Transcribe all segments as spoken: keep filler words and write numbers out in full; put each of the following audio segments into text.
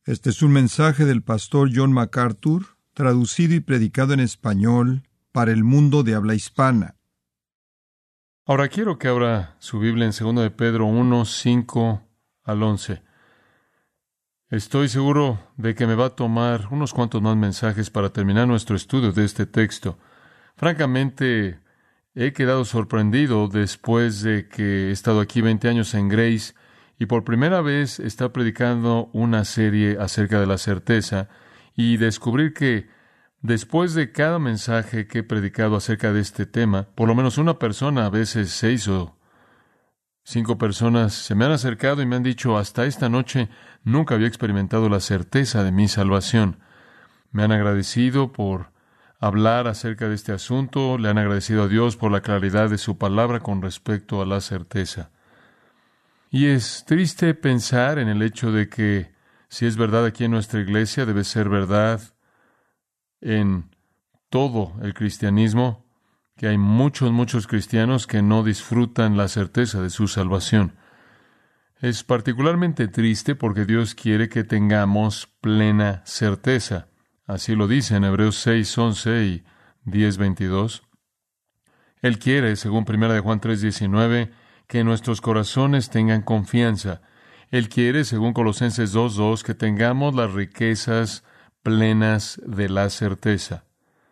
Este es un mensaje del pastor John MacArthur, traducido y predicado en español para el mundo de habla hispana. Ahora quiero que abra su Biblia en segundo de Pedro uno, cinco al once. Estoy seguro de que me va a tomar unos cuantos más mensajes para terminar nuestro estudio de este texto. Francamente, he quedado sorprendido después de que he estado aquí veinte años en Grace y por primera vez está predicando una serie acerca de la certeza y descubrir que después de cada mensaje que he predicado acerca de este tema, por lo menos una persona, a veces seis o cinco personas, se me han acercado y me han dicho, hasta esta noche nunca había experimentado la certeza de mi salvación. Me han agradecido por hablar acerca de este asunto, le han agradecido a Dios por la claridad de su palabra con respecto a la certeza. Y es triste pensar en el hecho de que, si es verdad aquí en nuestra iglesia, debe ser verdad en todo el cristianismo, que hay muchos, muchos cristianos que no disfrutan la certeza de su salvación. Es particularmente triste porque Dios quiere que tengamos plena certeza. Así lo dice en Hebreos seis, once y diez, veintidós. Él quiere, según primera de Juan tres, diecinueve, que nuestros corazones tengan confianza. Él quiere, según Colosenses dos, dos, que tengamos las riquezas plenas de la certeza.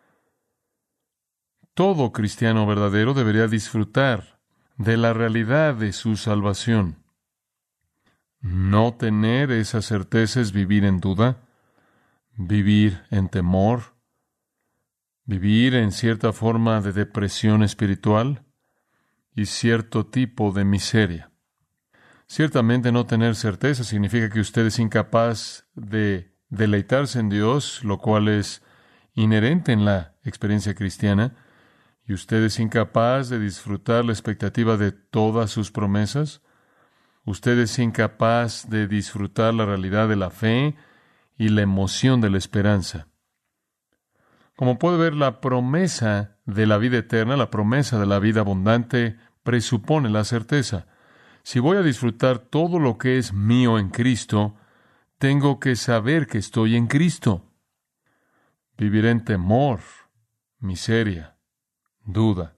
Todo cristiano verdadero debería disfrutar de la realidad de su salvación. No tener esa certeza es vivir en duda, vivir en temor, vivir en cierta forma de depresión espiritual y cierto tipo de miseria. Ciertamente no tener certeza significa que usted es incapaz de deleitarse en Dios, lo cual es inherente en la experiencia cristiana, y usted es incapaz de disfrutar la expectativa de todas sus promesas. Usted es incapaz de disfrutar la realidad de la fe y la emoción de la esperanza. Como puede ver, la promesa de la vida eterna, la promesa de la vida abundante, presupone la certeza. Si voy a disfrutar todo lo que es mío en Cristo, tengo que saber que estoy en Cristo. Viviré en temor, miseria, duda.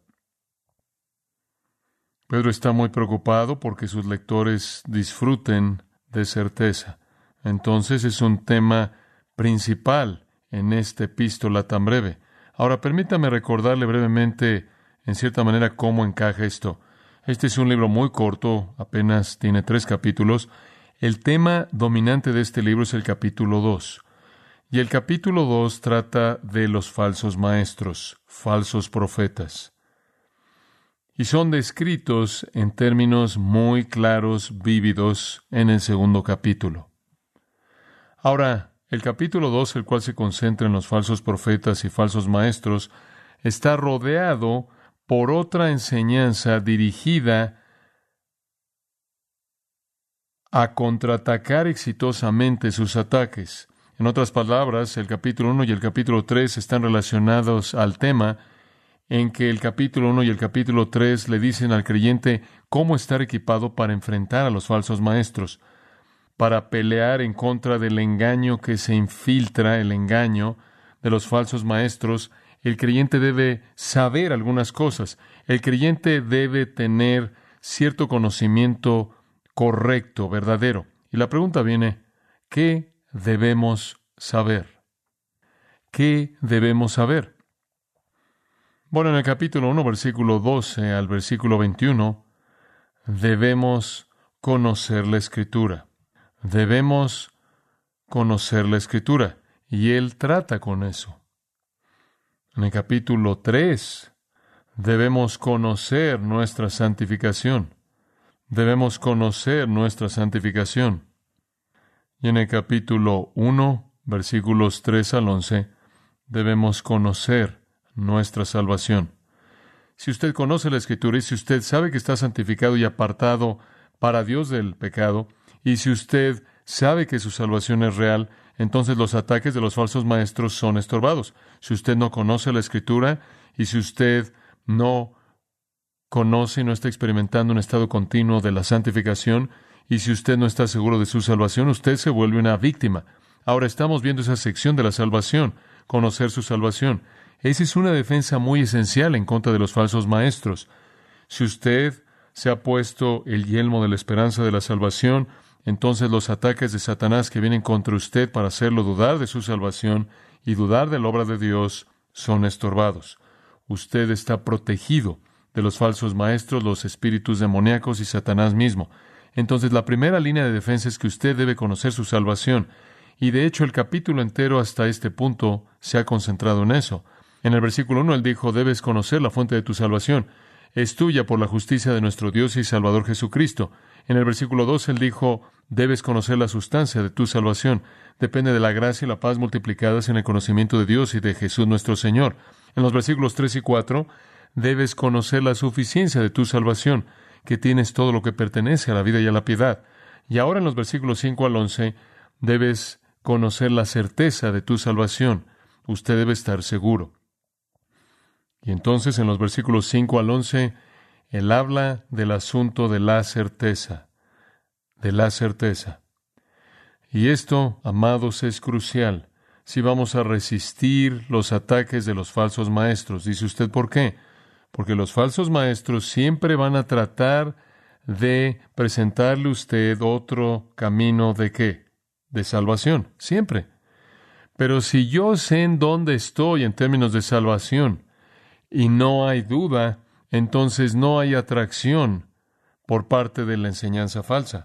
Pedro está muy preocupado porque sus lectores disfruten de certeza. Entonces es un tema principal en esta epístola tan breve. Ahora permítame recordarle brevemente, en cierta manera, cómo encaja esto. Este es un libro muy corto, apenas tiene tres capítulos. El tema dominante de este libro es el capítulo dos. Y el capítulo dos trata de los falsos maestros, falsos profetas. Y son descritos en términos muy claros, vívidos, en el segundo capítulo. Ahora, el capítulo dos, el cual se concentra en los falsos profetas y falsos maestros, está rodeado por otra enseñanza dirigida a contraatacar exitosamente sus ataques. En otras palabras, el capítulo uno y el capítulo tres están relacionados al tema en que el capítulo uno y el capítulo tres le dicen al creyente cómo estar equipado para enfrentar a los falsos maestros, para pelear en contra del engaño que se infiltra, el engaño de los falsos maestros. El creyente debe saber algunas cosas. El creyente debe tener cierto conocimiento correcto, verdadero. Y la pregunta viene, ¿qué debemos saber? ¿Qué debemos saber? Bueno, en el capítulo uno, versículo doce al versículo veintiuno, debemos conocer la Escritura. Debemos conocer la Escritura. Y él trata con eso. En el capítulo tres, debemos conocer nuestra santificación. Debemos conocer nuestra santificación. Y en el capítulo uno, versículos tres al once, debemos conocer nuestra salvación. Si usted conoce la Escritura y si usted sabe que está santificado y apartado para Dios del pecado, y si usted sabe que su salvación es real, entonces los ataques de los falsos maestros son estorbados. Si usted no conoce la Escritura y si usted no conoce y no está experimentando un estado continuo de la santificación, y si usted no está seguro de su salvación, usted se vuelve una víctima. Ahora estamos viendo esa sección de la salvación, conocer su salvación. Esa es una defensa muy esencial en contra de los falsos maestros. Si usted se ha puesto el yelmo de la esperanza de la salvación, entonces los ataques de Satanás que vienen contra usted para hacerlo dudar de su salvación y dudar de la obra de Dios son estorbados. Usted está protegido de los falsos maestros, los espíritus demoníacos y Satanás mismo. Entonces, la primera línea de defensa es que usted debe conocer su salvación. Y de hecho, el capítulo entero hasta este punto se ha concentrado en eso. En el versículo uno, él dijo, debes conocer la fuente de tu salvación. Es tuya por la justicia de nuestro Dios y Salvador Jesucristo. En el versículo dos, él dijo, debes conocer la sustancia de tu salvación. Depende de la gracia y la paz multiplicadas en el conocimiento de Dios y de Jesús nuestro Señor. En los versículos tres y cuatro, debes conocer la suficiencia de tu salvación, que tienes todo lo que pertenece a la vida y a la piedad. Y ahora en los versículos cinco al once, debes conocer la certeza de tu salvación. Usted debe estar seguro. Y entonces en los versículos cinco al once, él habla del asunto de la certeza, de la certeza. Y esto, amados, es crucial si vamos a resistir los ataques de los falsos maestros. Dice usted, ¿por qué? Porque los falsos maestros siempre van a tratar de presentarle a usted otro camino de ¿qué? De salvación, siempre. Pero si yo sé en dónde estoy en términos de salvación y no hay duda, entonces no hay atracción por parte de la enseñanza falsa.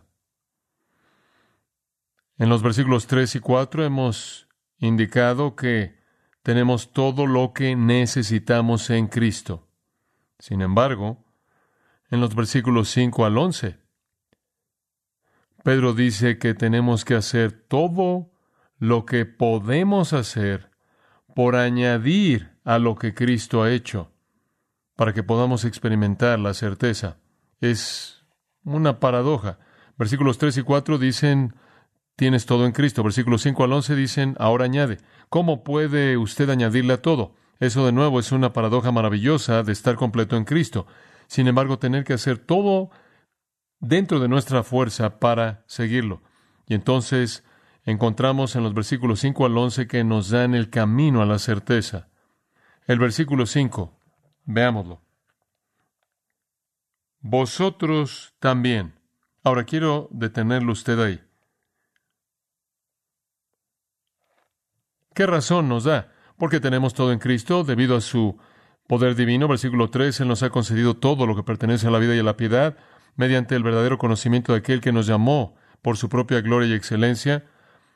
En los versículos tres y cuatro hemos indicado que tenemos todo lo que necesitamos en Cristo. Sin embargo, en los versículos cinco al once, Pedro dice que tenemos que hacer todo lo que podemos hacer por añadir a lo que Cristo ha hecho, para que podamos experimentar la certeza. Es una paradoja. Versículos tres y cuatro dicen, tienes todo en Cristo. Versículos cinco al once dicen, ahora añade. ¿Cómo puede usted añadirle a todo? Eso de nuevo es una paradoja maravillosa de estar completo en Cristo. Sin embargo, tener que hacer todo dentro de nuestra fuerza para seguirlo. Y entonces encontramos en los versículos cinco al once que nos dan el camino a la certeza. El versículo cinco, veámoslo. Vosotros también. Ahora quiero detenerlo usted ahí. ¿Qué razón nos da? Porque tenemos todo en Cristo, debido a su poder divino. Versículo tres, Él nos ha concedido todo lo que pertenece a la vida y a la piedad, mediante el verdadero conocimiento de aquel que nos llamó por su propia gloria y excelencia,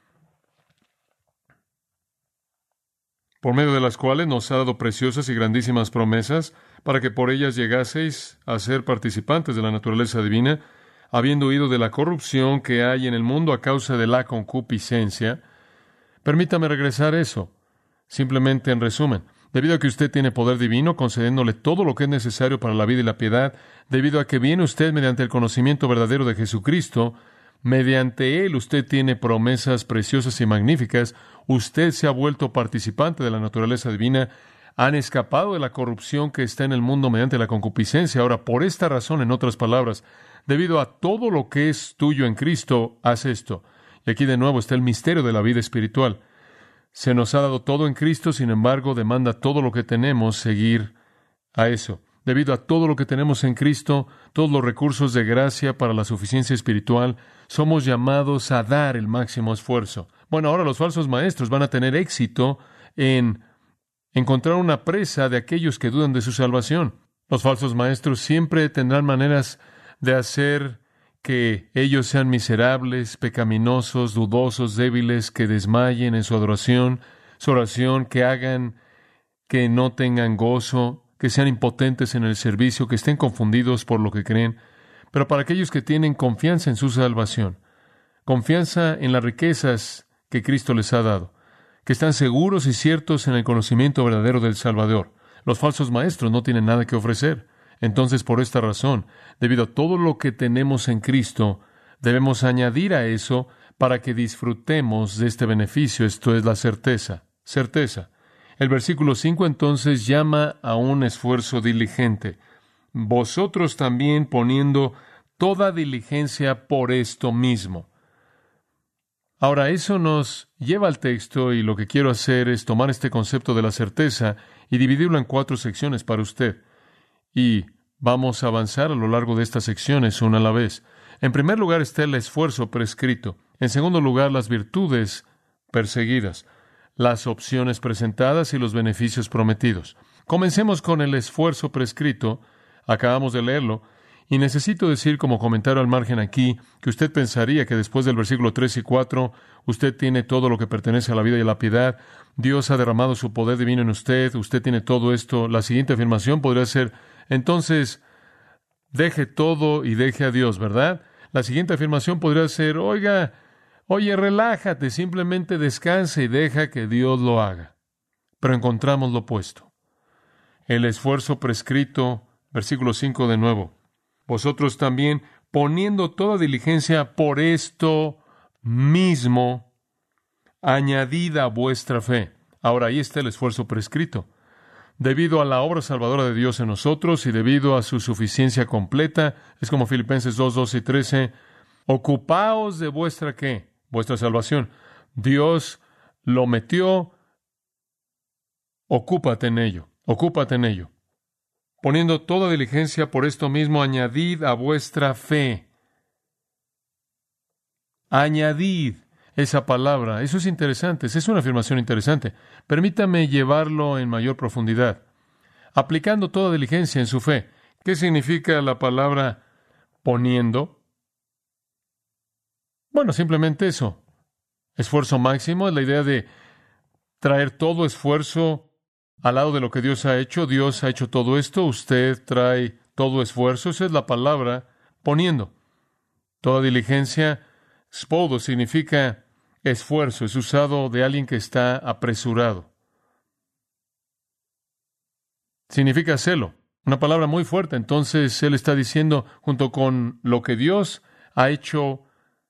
por medio de las cuales nos ha dado preciosas y grandísimas promesas, para que por ellas llegaseis a ser participantes de la naturaleza divina, habiendo huido de la corrupción que hay en el mundo a causa de la concupiscencia. Permítame regresar a eso. Simplemente en resumen, debido a que usted tiene poder divino, concediéndole todo lo que es necesario para la vida y la piedad, debido a que viene usted mediante el conocimiento verdadero de Jesucristo, mediante Él usted tiene promesas preciosas y magníficas, usted se ha vuelto participante de la naturaleza divina, han escapado de la corrupción que está en el mundo mediante la concupiscencia. Ahora, por esta razón, en otras palabras, debido a todo lo que es tuyo en Cristo, haz esto. Y aquí de nuevo está el misterio de la vida espiritual. Se nos ha dado todo en Cristo, sin embargo, demanda todo lo que tenemos seguir a eso. Debido a todo lo que tenemos en Cristo, todos los recursos de gracia para la suficiencia espiritual, somos llamados a dar el máximo esfuerzo. Bueno, ahora los falsos maestros van a tener éxito en encontrar una presa de aquellos que dudan de su salvación. Los falsos maestros siempre tendrán maneras de hacer que ellos sean miserables, pecaminosos, dudosos, débiles, que desmayen en su adoración, su oración, que hagan que no tengan gozo, que sean impotentes en el servicio, que estén confundidos por lo que creen. Pero para aquellos que tienen confianza en su salvación, confianza en las riquezas que Cristo les ha dado, que están seguros y ciertos en el conocimiento verdadero del Salvador, los falsos maestros no tienen nada que ofrecer. Entonces, por esta razón, debido a todo lo que tenemos en Cristo, debemos añadir a eso para que disfrutemos de este beneficio. Esto es la certeza. Certeza. El versículo cinco entonces llama a un esfuerzo diligente. Vosotros también poniendo toda diligencia por esto mismo. Ahora, eso nos lleva al texto y lo que quiero hacer es tomar este concepto de la certeza y dividirlo en cuatro secciones para usted. Y vamos a avanzar a lo largo de estas secciones una a la vez. En primer lugar está el esfuerzo prescrito. En segundo lugar, las virtudes perseguidas, las opciones presentadas y los beneficios prometidos. Comencemos con el esfuerzo prescrito. Acabamos de leerlo. Y necesito decir como comentario al margen aquí que usted pensaría que después del versículo tres y cuatro, usted tiene todo lo que pertenece a la vida y a la piedad, Dios ha derramado su poder divino en usted, usted tiene todo esto. La siguiente afirmación podría ser, entonces, deje todo y deje a Dios, ¿verdad? La siguiente afirmación podría ser, oiga, oye, relájate, simplemente descanse y deja que Dios lo haga. Pero encontramos lo opuesto. El esfuerzo prescrito, versículo cinco de nuevo. Vosotros también, poniendo toda diligencia por esto mismo, añadid a vuestra fe. Ahora, ahí está el esfuerzo prescrito. Debido a la obra salvadora de Dios en nosotros y debido a su suficiencia completa, es como Filipenses dos, doce y trece, ocupaos de vuestra ¿qué? Vuestra salvación. Dios lo metió, ocúpate en ello, ocúpate en ello. Poniendo toda diligencia por esto mismo, añadid a vuestra fe. Añadid esa palabra. Eso es interesante, es una afirmación interesante. Permítame llevarlo en mayor profundidad. Aplicando toda diligencia en su fe. ¿Qué significa la palabra poniendo? Bueno, simplemente eso. Esfuerzo máximo es la idea de traer todo esfuerzo al lado de lo que Dios ha hecho. Dios ha hecho todo esto, usted trae todo esfuerzo. Esa es la palabra poniendo. Toda diligencia, spodo, significa esfuerzo. Es usado de alguien que está apresurado. Significa celo. Una palabra muy fuerte. Entonces, él está diciendo, junto con lo que Dios ha hecho,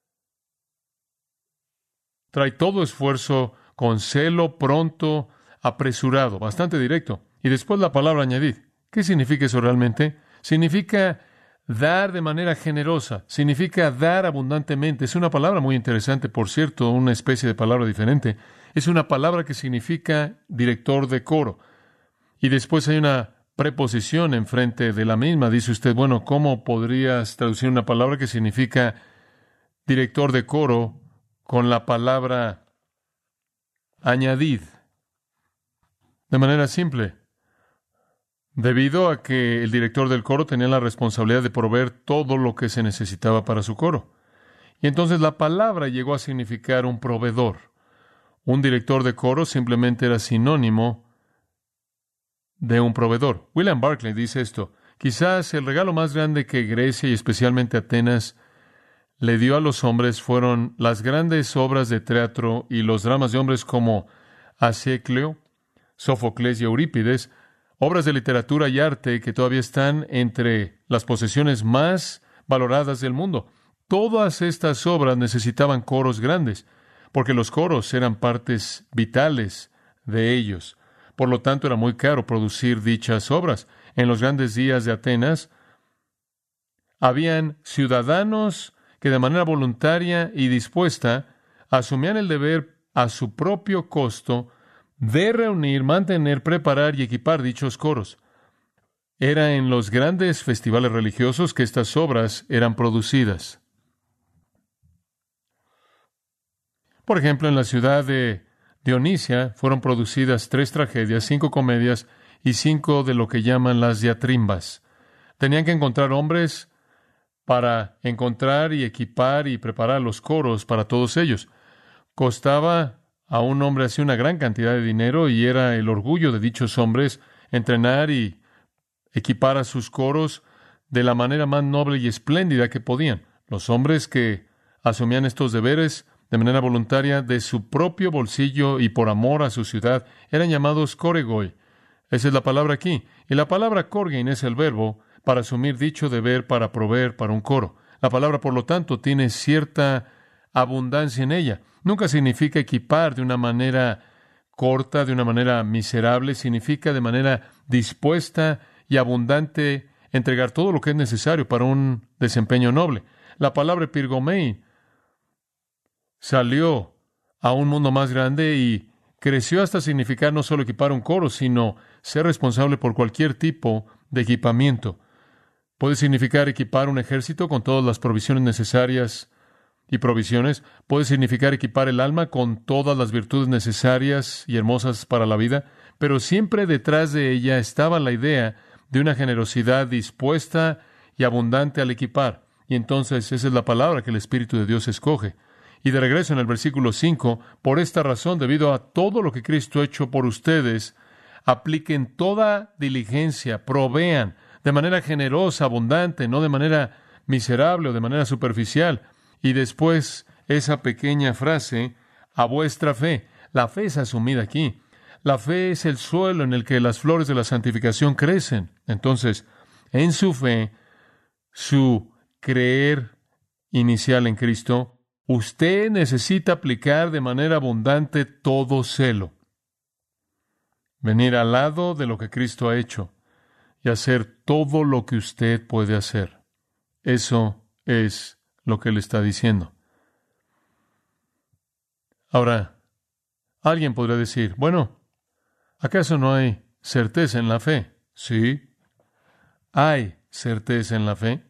trae todo esfuerzo con celo, pronto, apresurado, bastante directo. Y después la palabra añadid. ¿Qué significa eso realmente? Significa dar de manera generosa. Significa dar abundantemente. Es una palabra muy interesante, por cierto, una especie de palabra diferente. Es una palabra que significa director de coro. Y después hay una preposición enfrente de la misma. Dice usted, bueno, ¿cómo podrías traducir una palabra que significa director de coro con la palabra añadid? De manera simple, debido a que el director del coro tenía la responsabilidad de proveer todo lo que se necesitaba para su coro. Y entonces la palabra llegó a significar un proveedor. Un director de coro simplemente era sinónimo de un proveedor. William Barclay dice esto, quizás el regalo más grande que Grecia y especialmente Atenas le dio a los hombres fueron las grandes obras de teatro y los dramas de hombres como Ascleo, Sófocles y Eurípides, obras de literatura y arte que todavía están entre las posesiones más valoradas del mundo. Todas estas obras necesitaban coros grandes, porque los coros eran partes vitales de ellos. Por lo tanto, era muy caro producir dichas obras. En los grandes días de Atenas, habían ciudadanos que de manera voluntaria y dispuesta asumían el deber a su propio costo de reunir, mantener, preparar y equipar dichos coros. Era en los grandes festivales religiosos que estas obras eran producidas. Por ejemplo, en la ciudad de Dionisia fueron producidas tres tragedias, cinco comedias y cinco de lo que llaman las diatrimbas. Tenían que encontrar hombres para encontrar y equipar y preparar los coros para todos ellos. Costaba a un hombre así una gran cantidad de dinero y era el orgullo de dichos hombres entrenar y equipar a sus coros de la manera más noble y espléndida que podían. Los hombres que asumían estos deberes de manera voluntaria de su propio bolsillo y por amor a su ciudad eran llamados koregoi. Esa es la palabra aquí. Y la palabra korgein es el verbo para asumir dicho deber para proveer para un coro. La palabra, por lo tanto, tiene cierta abundancia en ella. Nunca significa equipar de una manera corta, de una manera miserable. Significa de manera dispuesta y abundante entregar todo lo que es necesario para un desempeño noble. La palabra epirgomei salió a un mundo más grande y creció hasta significar no solo equipar un coro, sino ser responsable por cualquier tipo de equipamiento. Puede significar equipar un ejército con todas las provisiones necesarias y provisiones. Puede significar equipar el alma con todas las virtudes necesarias y hermosas para la vida. Pero siempre detrás de ella estaba la idea de una generosidad dispuesta y abundante al equipar. Y entonces esa es la palabra que el Espíritu de Dios escoge. Y de regreso en el versículo cinco, por esta razón, debido a todo lo que Cristo ha hecho por ustedes, apliquen toda diligencia, provean de manera generosa, abundante, no de manera miserable o de manera superficial. Y después esa pequeña frase, a vuestra fe. La fe es asumida aquí. La fe es el suelo en el que las flores de la santificación crecen. Entonces, en su fe, su creer inicial en Cristo, usted necesita aplicar de manera abundante todo celo. Venir al lado de lo que Cristo ha hecho y hacer todo lo que usted puede hacer. Eso es lo que Él está diciendo. Ahora, alguien podría decir, bueno, ¿acaso no hay certeza en la fe? Sí, hay certeza en la fe.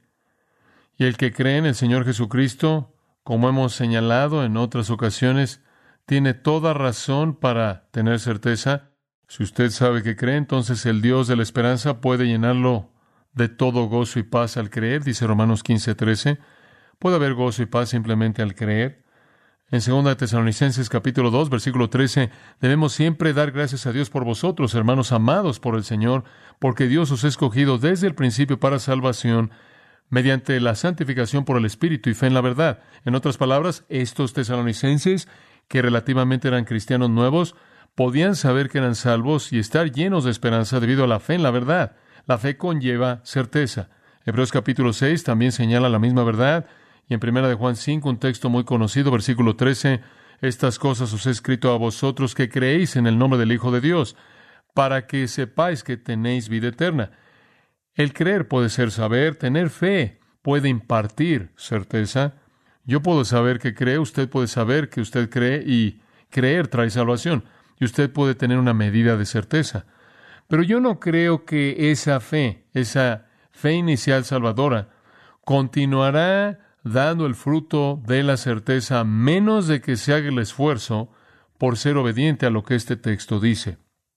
Y el que cree en el Señor Jesucristo, como hemos señalado en otras ocasiones, tiene toda razón para tener certeza. Si usted sabe que cree, entonces el Dios de la esperanza puede llenarlo de todo gozo y paz al creer, dice Romanos quince trece. Puede haber gozo y paz simplemente al creer. En segunda de Tesalonicenses capítulo dos, versículo trece, debemos siempre dar gracias a Dios por vosotros, hermanos amados por el Señor, porque Dios os ha escogido desde el principio para salvación, mediante la santificación por el Espíritu y fe en la verdad. En otras palabras, estos tesalonicenses, que relativamente eran cristianos nuevos, podían saber que eran salvos y estar llenos de esperanza debido a la fe en la verdad. La fe conlleva certeza. Hebreos capítulo seis también señala la misma verdad. Y en primera de Juan cinco, un texto muy conocido, versículo trece, estas cosas os he escrito a vosotros que creéis en el nombre del Hijo de Dios, para que sepáis que tenéis vida eterna. El creer puede ser saber, tener fe puede impartir certeza. Yo puedo saber que cree, usted puede saber que usted cree y creer trae salvación. Y usted puede tener una medida de certeza. Pero yo no creo que esa fe, esa fe inicial salvadora, continuará dando el fruto de la certeza, a menos de que se haga el esfuerzo por ser obediente a lo que este texto dice.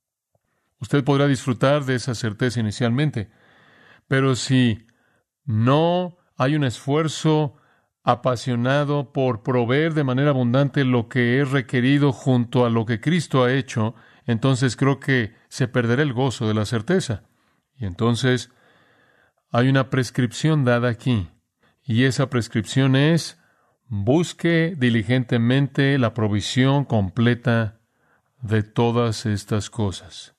Usted podrá disfrutar de esa certeza inicialmente, pero si no hay un esfuerzo apasionado por proveer de manera abundante lo que es requerido junto a lo que Cristo ha hecho, entonces creo que se perderá el gozo de la certeza. Y entonces hay una prescripción dada aquí. Y esa prescripción es, busque diligentemente la provisión completa de todas estas cosas.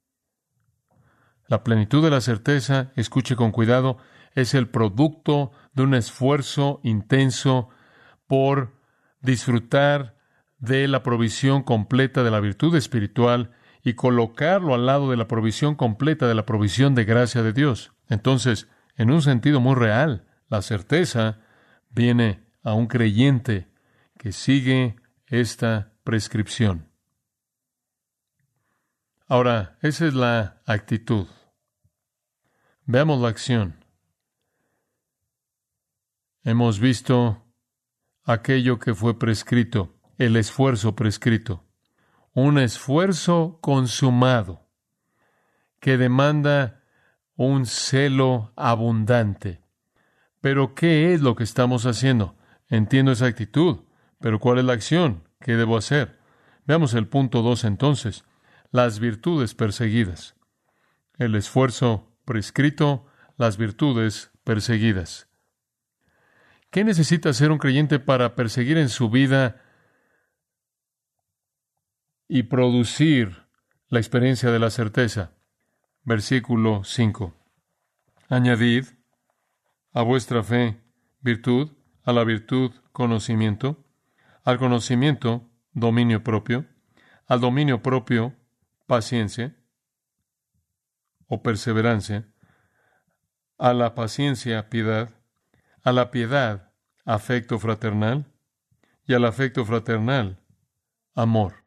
La plenitud de la certeza, escuche con cuidado, es el producto de un esfuerzo intenso por disfrutar de la provisión completa de la virtud espiritual y colocarlo al lado de la provisión completa de la provisión de gracia de Dios. Entonces, en un sentido muy real, la certeza viene a un creyente que sigue esta prescripción. Ahora, esa es la actitud. Veamos la acción. Hemos visto aquello que fue prescrito, el esfuerzo prescrito. Un esfuerzo consumado que demanda un celo abundante. Pero, ¿qué es lo que estamos haciendo? Entiendo esa actitud, pero ¿cuál es la acción? ¿Qué debo hacer? Veamos el punto dos entonces. Las virtudes perseguidas. El esfuerzo prescrito, las virtudes perseguidas. ¿Qué necesita hacer un creyente para perseguir en su vida y producir la experiencia de la certeza? Versículo cinco. Añadid a vuestra fe virtud, a la virtud conocimiento, al conocimiento dominio propio, al dominio propio paciencia o perseverancia, a la paciencia piedad, a la piedad afecto fraternal, y al afecto fraternal, amor.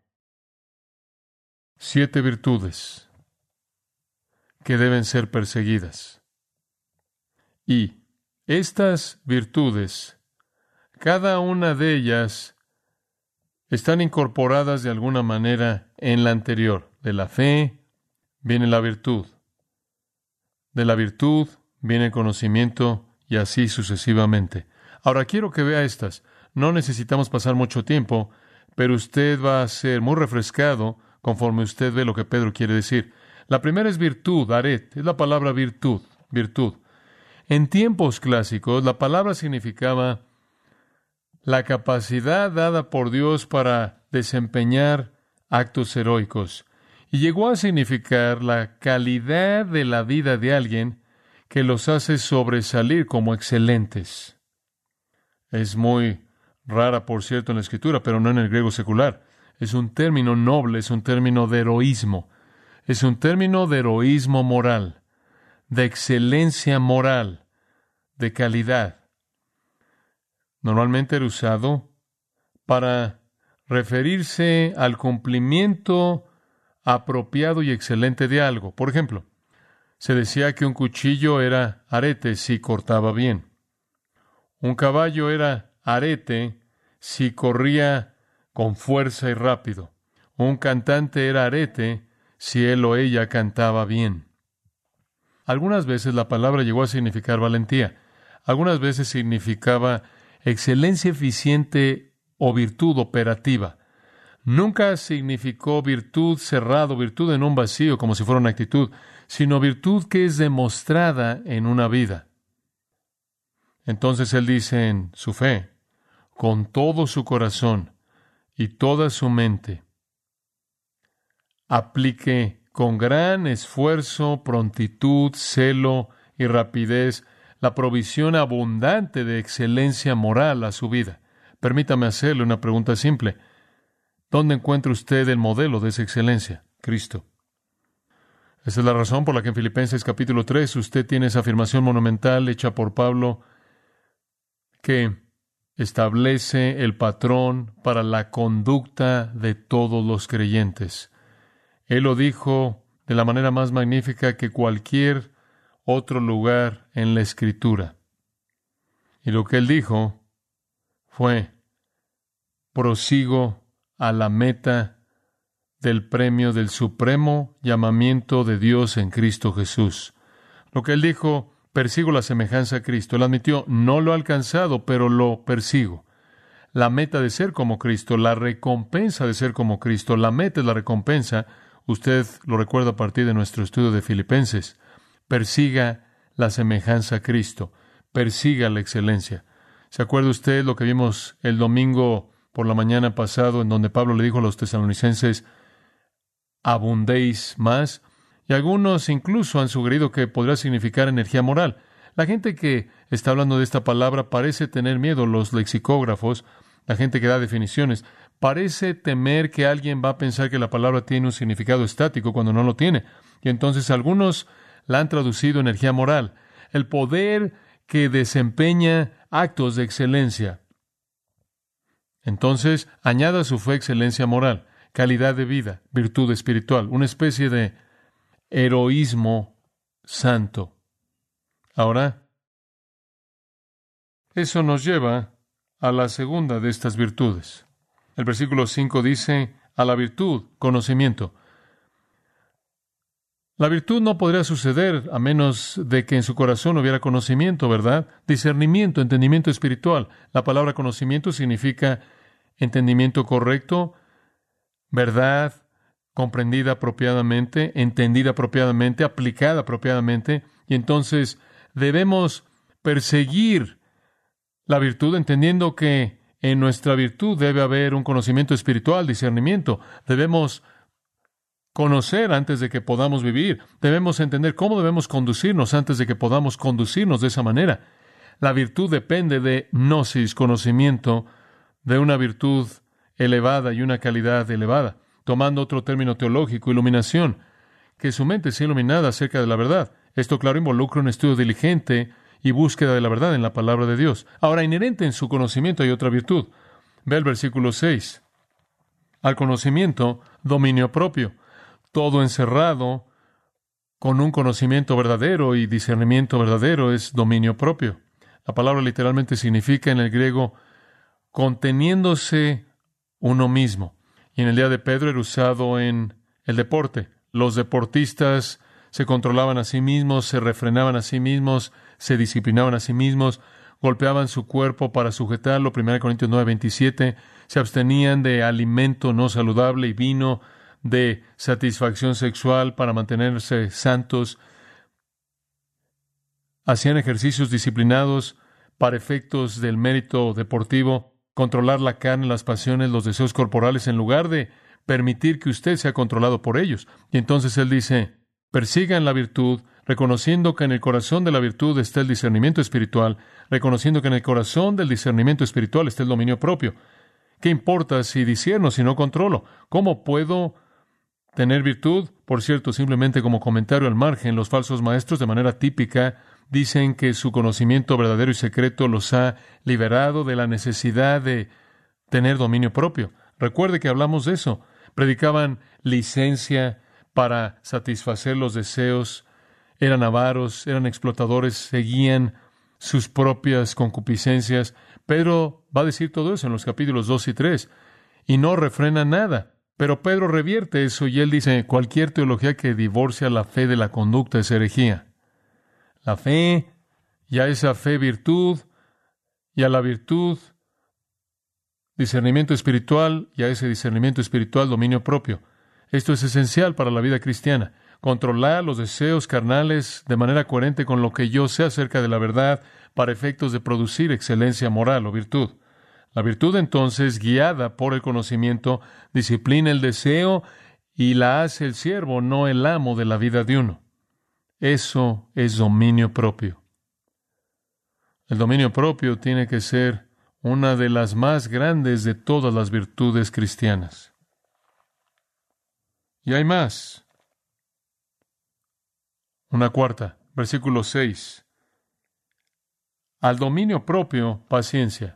Siete virtudes que deben ser perseguidas. Y estas virtudes, cada una de ellas, están incorporadas de alguna manera en la anterior. De la fe viene la virtud. De la virtud viene el conocimiento y así sucesivamente. Ahora quiero que vea estas. No necesitamos pasar mucho tiempo, pero usted va a ser muy refrescado conforme usted ve lo que Pedro quiere decir. La primera es virtud, aret, es la palabra virtud, virtud. En tiempos clásicos, la palabra significaba la capacidad dada por Dios para desempeñar actos heroicos. Y llegó a significar la calidad de la vida de alguien que los hace sobresalir como excelentes. Es muy rara, por cierto, en la Escritura, pero no en el griego secular. Es un término noble, es un término de heroísmo. Es un término de heroísmo moral, de excelencia moral, de calidad. Normalmente era usado para referirse al cumplimiento apropiado y excelente de algo. Por ejemplo, se decía que un cuchillo era arete si cortaba bien. Un caballo era arete si corría con fuerza y rápido. Un cantante era arete si él o ella cantaba bien. Algunas veces la palabra llegó a significar valentía. Algunas veces significaba excelencia eficiente o virtud operativa. Nunca significó virtud cerrado, virtud en un vacío, como si fuera una actitud, sino virtud que es demostrada en una vida. Entonces él dice en su fe, con todo su corazón y toda su mente, aplique con gran esfuerzo, prontitud, celo y rapidez la provisión abundante de excelencia moral a su vida. Permítame hacerle una pregunta simple. ¿Dónde encuentra usted el modelo de esa excelencia? Cristo. Esa es la razón por la que en Filipenses capítulo tres usted tiene esa afirmación monumental hecha por Pablo que establece el patrón para la conducta de todos los creyentes. Él lo dijo de la manera más magnífica que cualquier otro lugar en la Escritura. Y lo que él dijo fue, prosigo a la meta del premio del supremo llamamiento de Dios en Cristo Jesús. Lo que él dijo, persigo la semejanza a Cristo. Él admitió, no lo he alcanzado, pero lo persigo. La meta de ser como Cristo, la recompensa de ser como Cristo, la meta es la recompensa. Usted lo recuerda a partir de nuestro estudio de Filipenses. Persiga la semejanza a Cristo. Persiga la excelencia. ¿Se acuerda usted lo que vimos el domingo por la mañana pasado, en donde Pablo le dijo a los tesalonicenses, abundéis más? Y algunos incluso han sugerido que podría significar energía moral. La gente que está hablando de esta palabra parece tener miedo, los lexicógrafos, la gente que da definiciones, parece temer que alguien va a pensar que la palabra tiene un significado estático cuando no lo tiene. Y entonces algunos la han traducido energía moral, el poder que desempeña actos de excelencia. Entonces, añada a su fe excelencia moral, calidad de vida, virtud espiritual, una especie de heroísmo santo. Ahora, eso nos lleva a la segunda de estas virtudes. El versículo cinco dice, a la virtud, conocimiento. La virtud no podría suceder a menos de que en su corazón hubiera conocimiento, ¿verdad? Discernimiento, entendimiento espiritual. La palabra conocimiento significa entendimiento correcto, verdad, comprendida apropiadamente, entendida apropiadamente, aplicada apropiadamente. Y entonces debemos perseguir la virtud entendiendo que en nuestra virtud debe haber un conocimiento espiritual, discernimiento. Debemos conocer antes de que podamos vivir. Debemos entender cómo debemos conducirnos antes de que podamos conducirnos de esa manera. La virtud depende de gnosis, conocimiento, de una virtud elevada y una calidad elevada. Tomando otro término teológico, iluminación, que su mente sea iluminada acerca de la verdad. Esto, claro, involucra un estudio diligente y búsqueda de la verdad en la palabra de Dios. Ahora, inherente en su conocimiento hay otra virtud. Ve el versículo seis. Al conocimiento, dominio propio. Todo encerrado con un conocimiento verdadero y discernimiento verdadero es dominio propio. La palabra literalmente significa en el griego conteniéndose uno mismo. Y en el día de Pedro era usado en el deporte. Los deportistas se controlaban a sí mismos, se refrenaban a sí mismos, se disciplinaban a sí mismos, golpeaban su cuerpo para sujetarlo, primera Corintios nueve veintisiete, se abstenían de alimento no saludable y vino de satisfacción sexual para mantenerse santos, hacían ejercicios disciplinados para efectos del mérito deportivo, controlar la carne, las pasiones, los deseos corporales, en lugar de permitir que usted sea controlado por ellos. Y entonces él dice, persigan la virtud, reconociendo que en el corazón de la virtud está el discernimiento espiritual, reconociendo que en el corazón del discernimiento espiritual está el dominio propio. ¿Qué importa si discierno, si no controlo? ¿Cómo puedo tener virtud? Por cierto, simplemente como comentario al margen, los falsos maestros de manera típica dicen que su conocimiento verdadero y secreto los ha liberado de la necesidad de tener dominio propio. Recuerde que hablamos de eso. Predicaban licencia para satisfacer los deseos, eran avaros, eran explotadores, seguían sus propias concupiscencias. Pedro va a decir todo eso en los capítulos dos y tres, y no refrena nada. Pero Pedro revierte eso y él dice, cualquier teología que divorcia la fe de la conducta es herejía. La fe, y a esa fe virtud, y a la virtud discernimiento espiritual, y a ese discernimiento espiritual dominio propio. Esto es esencial para la vida cristiana. Controlar los deseos carnales de manera coherente con lo que yo sé acerca de la verdad para efectos de producir excelencia moral o virtud. La virtud, entonces, guiada por el conocimiento, disciplina el deseo y la hace el siervo, no el amo de la vida de uno. Eso es dominio propio. El dominio propio tiene que ser una de las más grandes de todas las virtudes cristianas. Y hay más. Una cuarta, versículo seis. Al dominio propio, paciencia.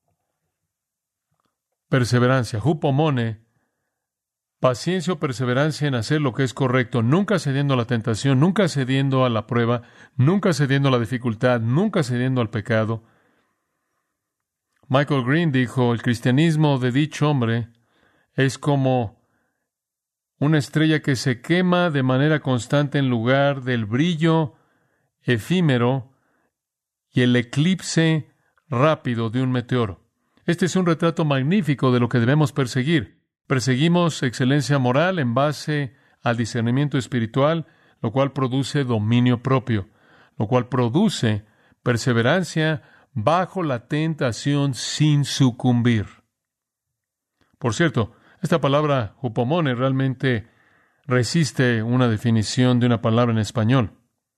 Perseverancia, hupomone, paciencia o perseverancia en hacer lo que es correcto, nunca cediendo a la tentación, nunca cediendo a la prueba, nunca cediendo a la dificultad, nunca cediendo al pecado. Michael Green dijo, el cristianismo de dicho hombre es como una estrella que se quema de manera constante en lugar del brillo efímero y el eclipse rápido de un meteoro. Este es un retrato magnífico de lo que debemos perseguir. Perseguimos excelencia moral en base al discernimiento espiritual, lo cual produce dominio propio, lo cual produce perseverancia bajo la tentación sin sucumbir. Por cierto, esta palabra hupomone realmente resiste una definición de una palabra en español.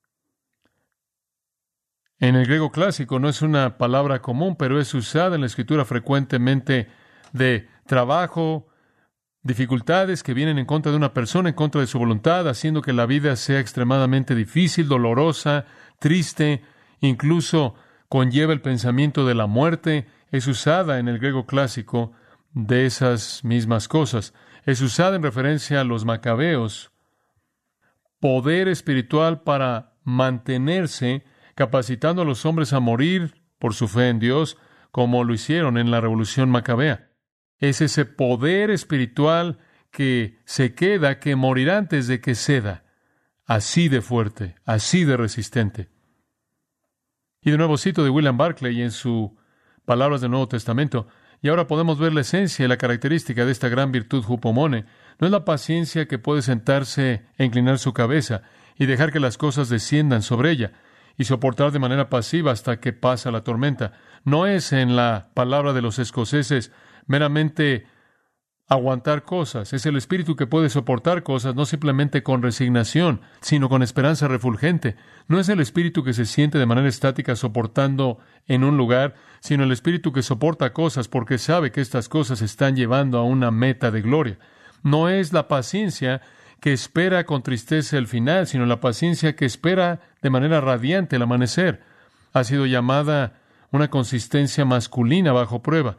En el griego clásico no es una palabra común, pero es usada en la Escritura frecuentemente de trabajo, dificultades que vienen en contra de una persona, en contra de su voluntad, haciendo que la vida sea extremadamente difícil, dolorosa, triste, incluso conlleva el pensamiento de la muerte. Es usada en el griego clásico de esas mismas cosas. Es usada en referencia a los macabeos, poder espiritual para mantenerse, capacitando a los hombres a morir por su fe en Dios, como lo hicieron en la Revolución Macabea. Es ese poder espiritual que se queda, que morirá antes de que ceda. Así de fuerte, así de resistente. Y de nuevo cito de William Barclay en sus Palabras del Nuevo Testamento. Y ahora podemos ver la esencia y la característica de esta gran virtud hupomone. No es la paciencia que puede sentarse e inclinar su cabeza y dejar que las cosas desciendan sobre ella y soportar de manera pasiva hasta que pasa la tormenta. No es, en la palabra de los escoceses, meramente aguantar cosas. Es el espíritu que puede soportar cosas, no simplemente con resignación, sino con esperanza refulgente. No es el espíritu que se siente de manera estática soportando en un lugar, sino el espíritu que soporta cosas porque sabe que estas cosas están llevando a una meta de gloria. No es la paciencia que espera con tristeza el final, sino la paciencia que espera de manera radiante el amanecer. Ha sido llamada una consistencia masculina bajo prueba.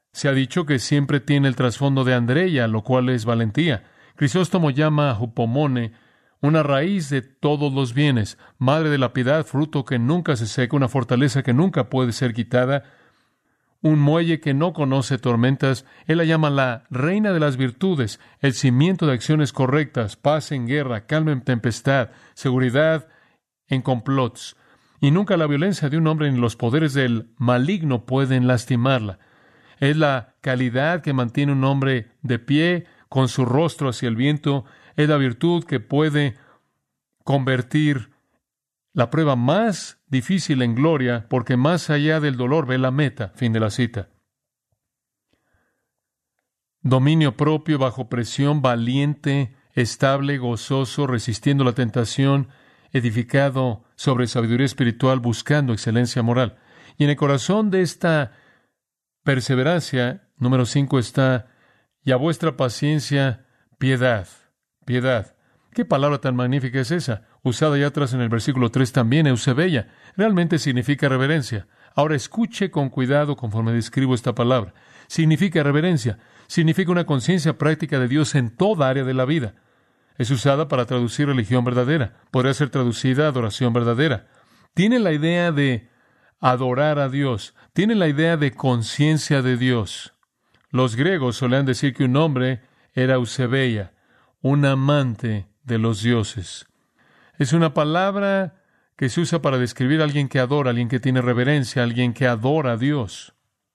Se ha dicho que siempre tiene el trasfondo de Andrea, lo cual es valentía. Crisóstomo llama a hupomone una raíz de todos los bienes, madre de la piedad, fruto que nunca se seca, una fortaleza que nunca puede ser quitada, un muelle que no conoce tormentas. Él la llama la reina de las virtudes, el cimiento de acciones correctas, paz en guerra, calma en tempestad, seguridad en complots. Y nunca la violencia de un hombre ni los poderes del maligno pueden lastimarla. Es la calidad que mantiene un hombre de pie, con su rostro hacia el viento. Es la virtud que puede convertir la prueba más difícil en gloria, porque más allá del dolor ve la meta. Fin de la cita. Dominio propio bajo presión, valiente, estable, gozoso, resistiendo la tentación, edificado sobre sabiduría espiritual, buscando excelencia moral. Y en el corazón de esta perseverancia, número cinco, está: y a vuestra paciencia, piedad. Piedad. ¿Qué palabra tan magnífica es esa? Usada ya atrás en el versículo tres también, eusebella. Realmente significa reverencia. Ahora escuche con cuidado conforme describo esta palabra. Significa reverencia. Significa una conciencia práctica de Dios en toda área de la vida. Es usada para traducir religión verdadera. Podría ser traducida adoración verdadera. Tiene la idea de adorar a Dios. Tiene la idea de conciencia de Dios. Los griegos solían decir que un hombre era eusebella, un amante de los dioses. Es una palabra que se usa para describir a alguien que adora, a alguien que tiene reverencia, a alguien que adora a Dios.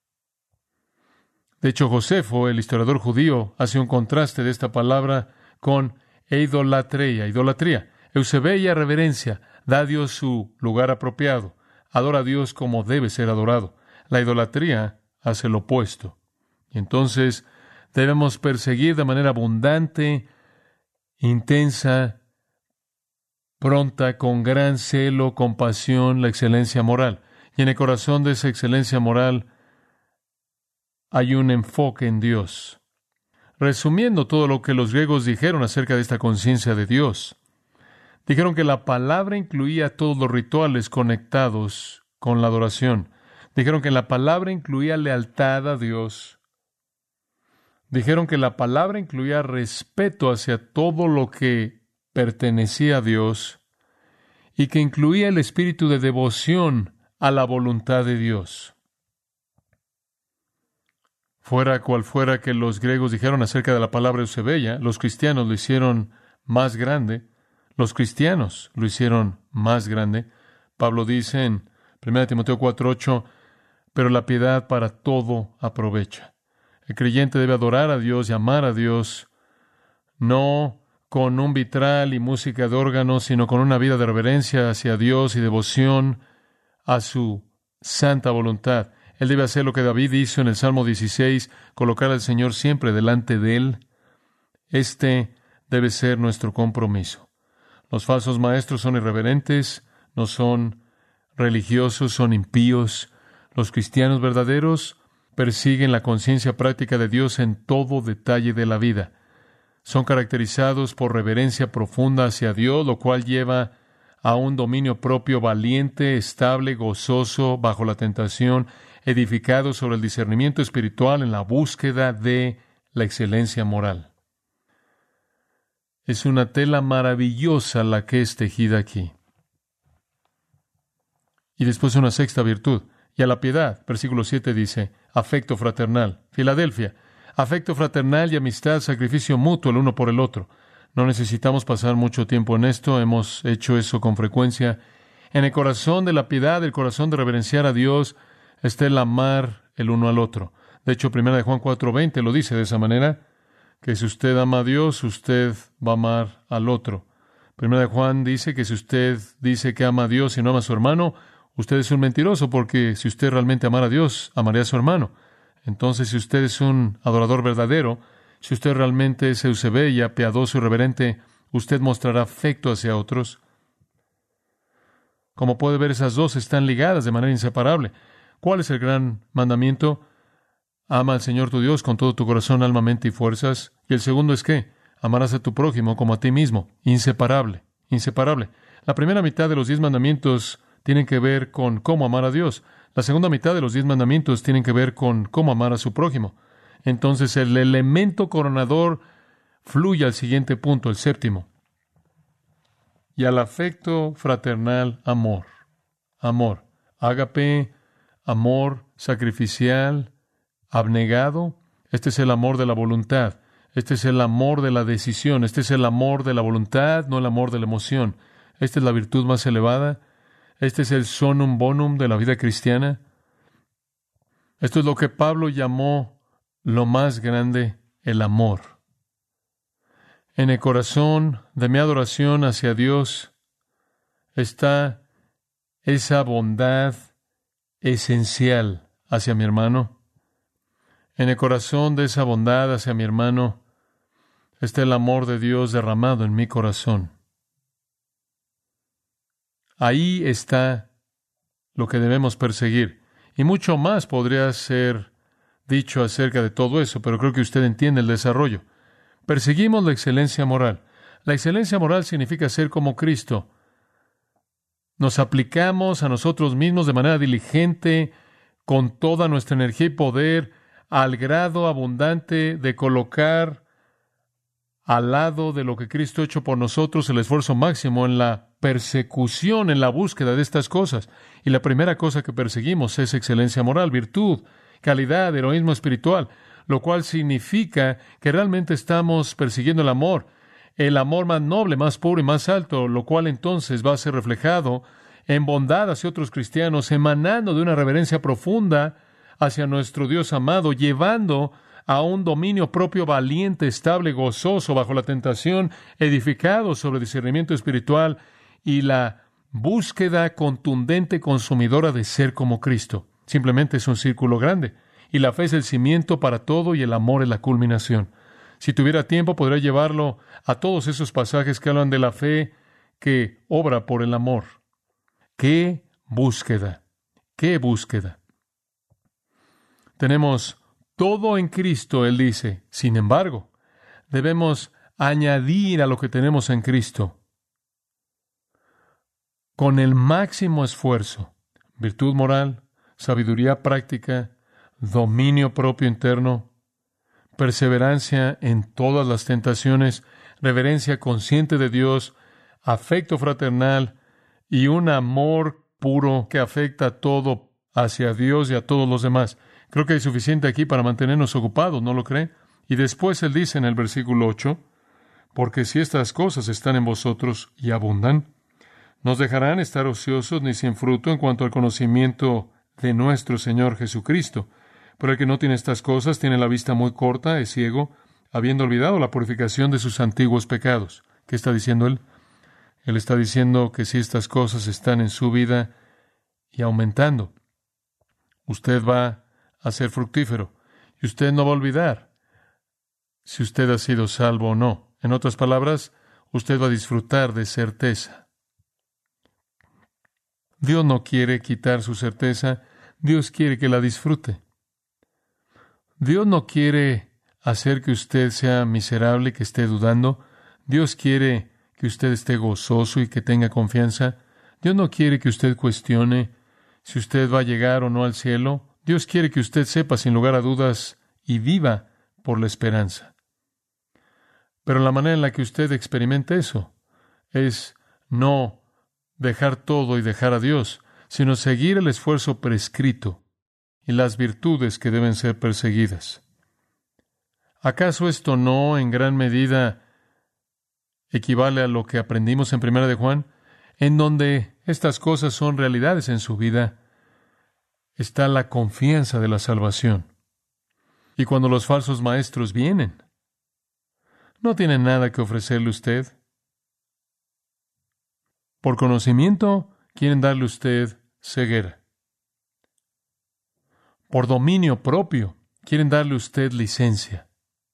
De hecho, Josefo, el historiador judío, hace un contraste de esta palabra con idolatría. Idolatría. Eusebella, reverencia, da a Dios su lugar apropiado. Adora a Dios como debe ser adorado. La idolatría hace lo opuesto. Y entonces debemos perseguir de manera abundante, intensa, pronta, con gran celo, compasión, la excelencia moral. Y en el corazón de esa excelencia moral hay un enfoque en Dios. Resumiendo todo lo que los griegos dijeron acerca de esta conciencia de Dios, dijeron que la palabra incluía todos los rituales conectados con la adoración. Dijeron que la palabra incluía lealtad a Dios. Dijeron que la palabra incluía respeto hacia todo lo que pertenecía a Dios y que incluía el espíritu de devoción a la voluntad de Dios. Fuera cual fuera que los griegos dijeron acerca de la palabra eusebella, los cristianos lo hicieron más grande. Los cristianos lo hicieron más grande. Pablo dice en primera Timoteo cuatro ocho, pero la piedad para todo aprovecha. El creyente debe adorar a Dios y amar a Dios, no con un vitral y música de órgano, sino con una vida de reverencia hacia Dios y devoción a su santa voluntad. Él debe hacer lo que David hizo en el Salmo dieciséis, colocar al Señor siempre delante de él. Este debe ser nuestro compromiso. Los falsos maestros son irreverentes, no son religiosos, son impíos. Los cristianos verdaderos persiguen la conciencia práctica de Dios en todo detalle de la vida. Son caracterizados por reverencia profunda hacia Dios, lo cual lleva a un dominio propio valiente, estable, gozoso, bajo la tentación, edificado sobre el discernimiento espiritual en la búsqueda de la excelencia moral. Es una tela maravillosa la que es tejida aquí. Y después una sexta virtud. Y a la piedad, versículo siete dice, afecto fraternal. Filadelfia, afecto fraternal y amistad, sacrificio mutuo el uno por el otro. No necesitamos pasar mucho tiempo en esto, hemos hecho eso con frecuencia. En el corazón de la piedad, el corazón de reverenciar a Dios, está el amar el uno al otro. De hecho, primera de Juan cuatro veinte lo dice de esa manera, que si usted ama a Dios, usted va a amar al otro. Primera de Juan dice que si usted dice que ama a Dios y no ama a su hermano, usted es un mentiroso, porque si usted realmente amara a Dios, amaría a su hermano. Entonces, si usted es un adorador verdadero, si usted realmente es eusebella, piadoso y reverente, usted mostrará afecto hacia otros. Como puede ver, esas dos están ligadas de manera inseparable. ¿Cuál es el gran mandamiento? Ama al Señor tu Dios con todo tu corazón, alma, mente y fuerzas. Y el segundo es ¿qué? Amarás a tu prójimo como a ti mismo. Inseparable, inseparable. La primera mitad de los diez mandamientos tienen que ver con cómo amar a Dios. La segunda mitad de los diez mandamientos tienen que ver con cómo amar a su prójimo. Entonces, el elemento coronador fluye al siguiente punto, el séptimo. Y al afecto fraternal, amor. Amor. Ágape, amor sacrificial, abnegado. Este es el amor de la voluntad. Este es el amor de la decisión. Este es el amor de la voluntad, no el amor de la emoción. Esta es la virtud más elevada. Este es el sonum bonum de la vida cristiana. Esto es lo que Pablo llamó lo más grande, el amor. En el corazón de mi adoración hacia Dios está esa bondad esencial hacia mi hermano. En el corazón de esa bondad hacia mi hermano está el amor de Dios derramado en mi corazón. Ahí está lo que debemos perseguir. Y mucho más podría ser dicho acerca de todo eso, pero creo que usted entiende el desarrollo. Perseguimos la excelencia moral. La excelencia moral significa ser como Cristo. Nos aplicamos a nosotros mismos de manera diligente, con toda nuestra energía y poder, al grado abundante de colocar al lado de lo que Cristo ha hecho por nosotros el esfuerzo máximo en la persecución, en la búsqueda de estas cosas. Y la primera cosa que perseguimos es excelencia moral, virtud, calidad, heroísmo espiritual, lo cual significa que realmente estamos persiguiendo el amor, el amor más noble, más puro y más alto, lo cual entonces va a ser reflejado en bondad hacia otros cristianos, emanando de una reverencia profunda hacia nuestro Dios amado, llevando a un dominio propio valiente, estable, gozoso, bajo la tentación, edificado sobre discernimiento espiritual y la búsqueda contundente, consumidora de ser como Cristo. Simplemente es un círculo grande. Y la fe es el cimiento para todo y el amor es la culminación. Si tuviera tiempo, podría llevarlo a todos esos pasajes que hablan de la fe que obra por el amor. ¡Qué búsqueda! ¡Qué búsqueda! Tenemos todo en Cristo, él dice. Sin embargo, debemos añadir a lo que tenemos en Cristo con el máximo esfuerzo, virtud moral, sabiduría práctica, dominio propio interno, perseverancia en todas las tentaciones, reverencia consciente de Dios, afecto fraternal y un amor puro que afecta a todo hacia Dios y a todos los demás. Creo que hay suficiente aquí para mantenernos ocupados, ¿no lo cree? Y después él dice en el versículo ocho, porque si estas cosas están en vosotros y abundan, no os dejarán estar ociosos ni sin fruto en cuanto al conocimiento de nuestro Señor Jesucristo. Pero el que no tiene estas cosas tiene la vista muy corta, es ciego, habiendo olvidado la purificación de sus antiguos pecados. ¿Qué está diciendo él? Él está diciendo que si estas cosas están en su vida y aumentando, usted va a ser fructífero. Y usted no va a olvidar si usted ha sido salvo o no. En otras palabras, usted va a disfrutar de certeza. Dios no quiere quitar su certeza, Dios quiere que la disfrute. Dios no quiere hacer que usted sea miserable, que esté dudando. Dios quiere que usted esté gozoso y que tenga confianza. Dios no quiere que usted cuestione si usted va a llegar o no al cielo. Dios quiere que usted sepa sin lugar a dudas y viva por la esperanza. Pero la manera en la que usted experimente eso es no dejar todo y dejar a Dios, sino seguir el esfuerzo prescrito y las virtudes que deben ser perseguidas. ¿Acaso esto no en gran medida equivale a lo que aprendimos en Primera de Juan, en donde estas cosas son realidades en su vida? Está la confianza de la salvación. Y cuando los falsos maestros vienen, no tienen nada que ofrecerle a usted. Por conocimiento, quieren darle a usted ceguera. Por dominio propio, quieren darle a usted licencia.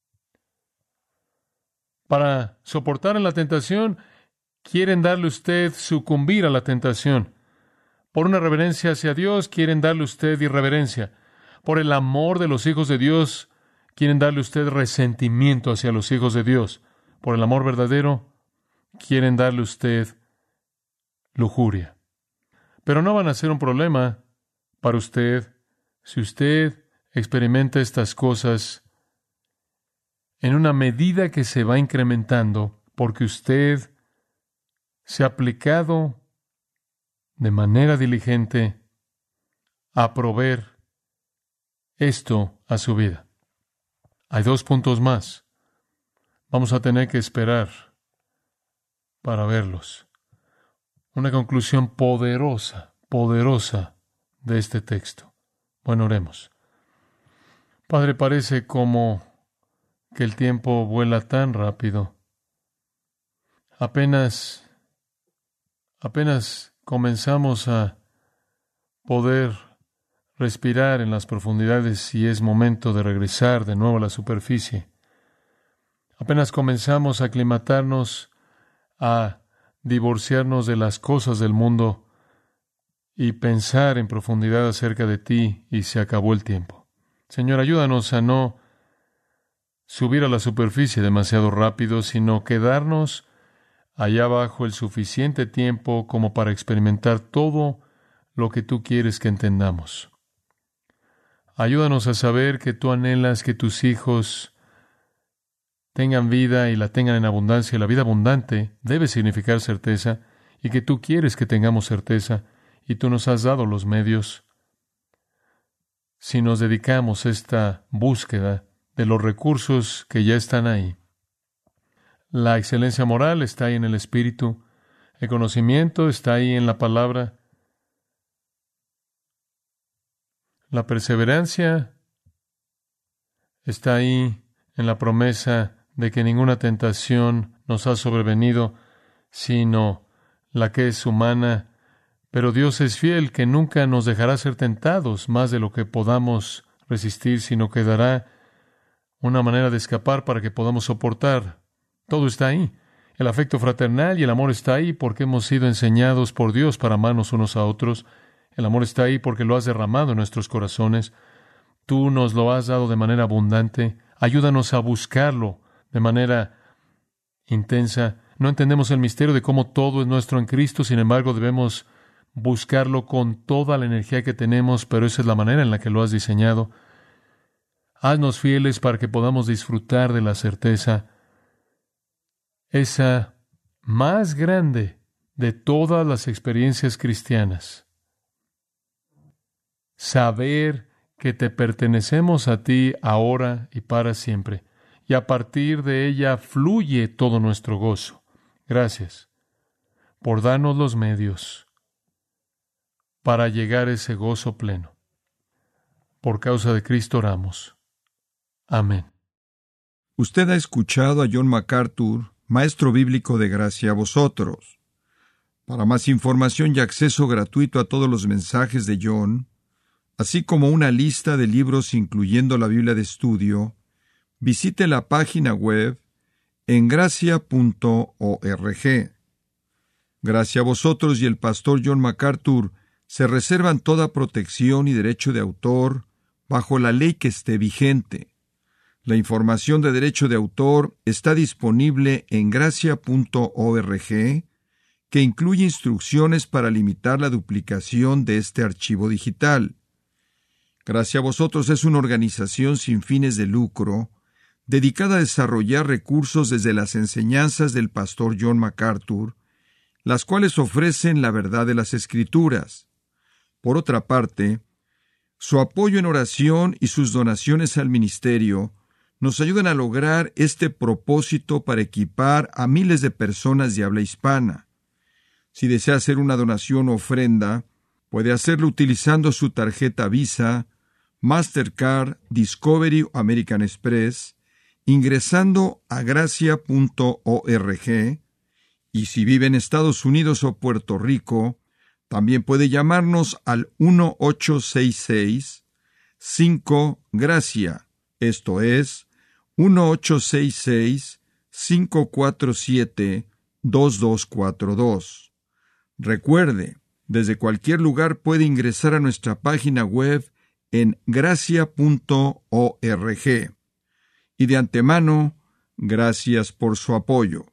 Para soportar en la tentación, quieren darle a usted sucumbir a la tentación. Por una reverencia hacia Dios, quieren darle a usted irreverencia. Por el amor de los hijos de Dios, quieren darle a usted resentimiento hacia los hijos de Dios. Por el amor verdadero, quieren darle a usted lujuria. pero no van a ser un problema para usted si usted experimenta estas cosas en una medida que se va incrementando, porque usted se ha aplicado de manera diligente a proveer esto a su vida. Hay dos puntos más. Vamos a tener que esperar para verlos. Una conclusión poderosa, poderosa de este texto. Bueno, oremos. Padre, parece como que el tiempo vuela tan rápido. Apenas, apenas comenzamos a poder respirar en las profundidades y es momento de regresar de nuevo a la superficie. Apenas comenzamos a aclimatarnos, a divorciarnos de las cosas del mundo y pensar en profundidad acerca de ti, y se acabó el tiempo. Señor, ayúdanos a no subir a la superficie demasiado rápido, sino quedarnos allá abajo el suficiente tiempo como para experimentar todo lo que tú quieres que entendamos. Ayúdanos a saber que tú anhelas que tus hijos tengan vida y la tengan en abundancia. La vida abundante debe significar certeza, y que tú quieres que tengamos certeza, y tú nos has dado los medios. Si nos dedicamos a esta búsqueda de los recursos que ya están ahí. La excelencia moral está ahí en el Espíritu. El conocimiento está ahí en la palabra. La perseverancia está ahí en la promesa de que ninguna tentación nos ha sobrevenido, sino la que es humana. Pero Dios es fiel, que nunca nos dejará ser tentados más de lo que podamos resistir, sino que dará una manera de escapar para que podamos soportar. Todo está ahí. El afecto fraternal y el amor está ahí porque hemos sido enseñados por Dios para amarnos unos a otros. El amor está ahí porque lo has derramado en nuestros corazones. Tú nos lo has dado de manera abundante. Ayúdanos a buscarlo de manera intensa. No entendemos el misterio de cómo todo es nuestro en Cristo, sin embargo debemos buscarlo con toda la energía que tenemos, pero esa es la manera en la que lo has diseñado. Haznos fieles para que podamos disfrutar de la certeza, esa más grande de todas las experiencias cristianas. Saber que te pertenecemos a ti ahora y para siempre, y a partir de ella fluye todo nuestro gozo. Gracias por darnos los medios para llegar a ese gozo pleno. Por causa de Cristo oramos. Amén. Usted ha escuchado a John MacArthur, maestro bíblico de Gracia a Vosotros. Para más información y acceso gratuito a todos los mensajes de John, así como una lista de libros incluyendo la Biblia de estudio, visite la página web en gracia punto org. Gracia a Vosotros y el pastor John MacArthur se reservan toda protección y derecho de autor bajo la ley que esté vigente. La información de derecho de autor está disponible en gracia punto org, que incluye instrucciones para limitar la duplicación de este archivo digital. Gracia a Vosotros es una organización sin fines de lucro, dedicada a desarrollar recursos desde las enseñanzas del pastor John MacArthur, las cuales ofrecen la verdad de las Escrituras. Por otra parte, su apoyo en oración y sus donaciones al ministerio nos ayudan a lograr este propósito para equipar a miles de personas de habla hispana. Si desea hacer una donación o ofrenda, puede hacerlo utilizando su tarjeta Visa, Mastercard, Discovery o American Express, ingresando a gracia punto org, y si vive en Estados Unidos o Puerto Rico, también puede llamarnos al uno ocho seis seis cinco gracia, esto es, uno ocho seis seis cinco cuatro siete dos dos cuatro dos. Recuerde, desde cualquier lugar puede ingresar a nuestra página web en gracia punto org. Y de antemano, gracias por su apoyo.